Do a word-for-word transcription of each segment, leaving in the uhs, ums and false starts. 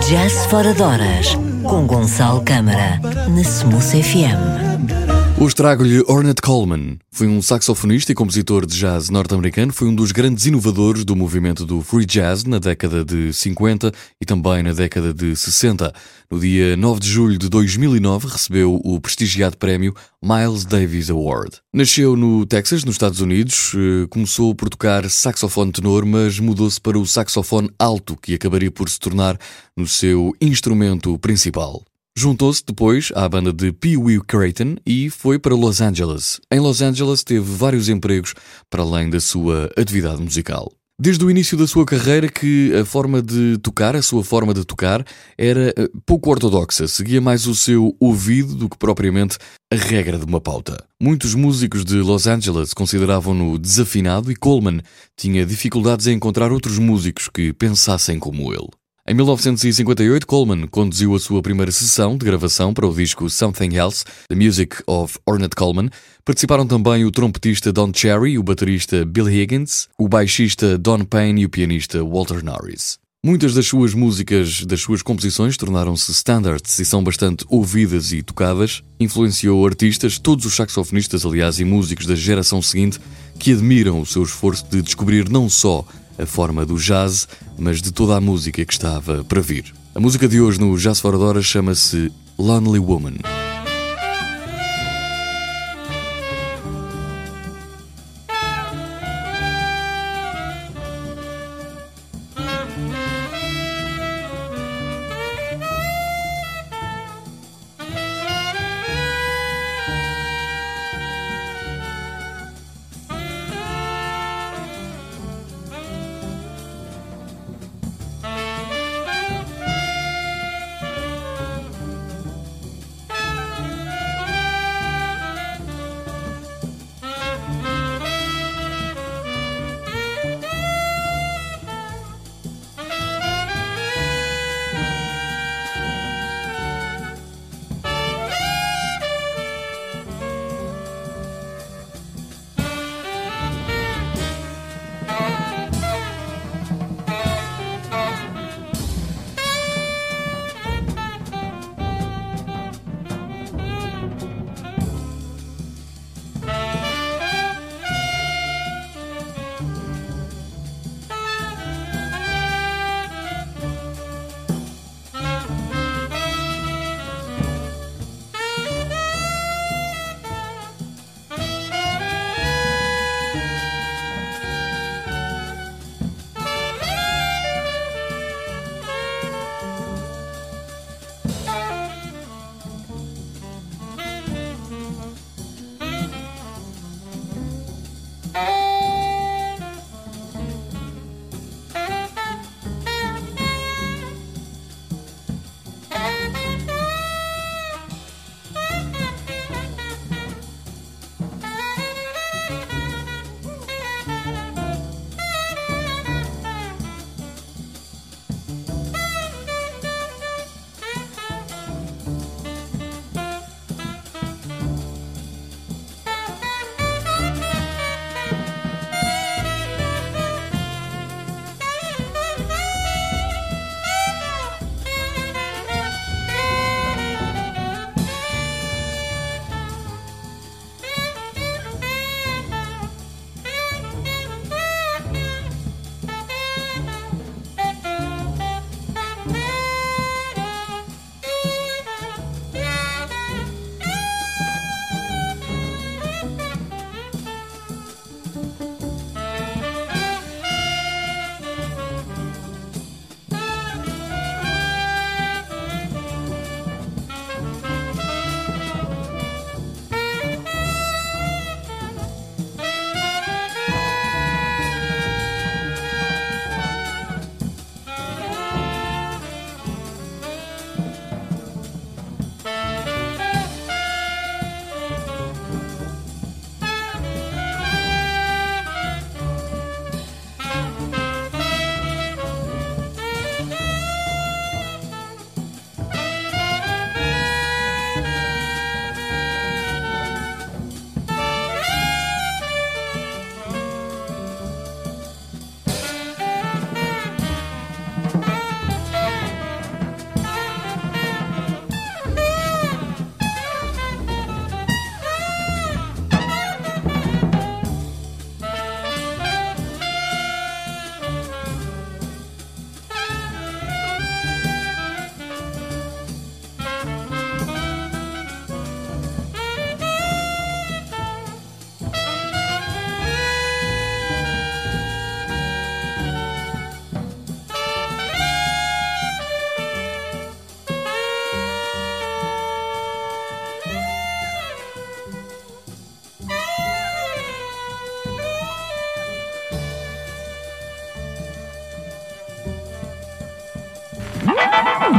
Jazz Fora de Horas, com Gonçalo Câmara, na Smooth F M. Hoje trago-lhe Ornette Coleman. Foi um saxofonista e compositor de jazz norte-americano, foi um dos grandes inovadores do movimento do free jazz na década de cinquenta e também na década de sessenta. No dia nove de julho de dois mil e nove recebeu o prestigiado prémio Miles Davis Award. Nasceu no Texas, nos Estados Unidos, começou por tocar saxofone tenor, mas mudou-se para o saxofone alto, que acabaria por se tornar no seu instrumento principal. Juntou-se depois à banda de Pee Wee Creighton e foi para Los Angeles. Em Los Angeles teve vários empregos para além da sua atividade musical. Desde o início da sua carreira que a forma de tocar, a sua forma de tocar, era pouco ortodoxa, seguia mais o seu ouvido do que propriamente a regra de uma pauta. Muitos músicos de Los Angeles consideravam-no desafinado e Coleman tinha dificuldades em encontrar outros músicos que pensassem como ele. Em mil novecentos e cinquenta e oito, Coleman conduziu a sua primeira sessão de gravação para o disco Something Else, The Music of Ornette Coleman. Participaram também o trompetista Don Cherry, o baterista Bill Higgins, o baixista Don Payne e o pianista Walter Norris. Muitas das suas músicas, das suas composições, tornaram-se standards e são bastante ouvidas e tocadas. Influenciou artistas, todos os saxofonistas, aliás, e músicos da geração seguinte, que admiram o seu esforço de descobrir não só a forma do jazz, mas de toda a música que estava para vir. A música de hoje no Jazz Fora de Horas chama-se Lonely Woman.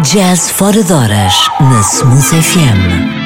Jazz fora de horas na Smooth F M.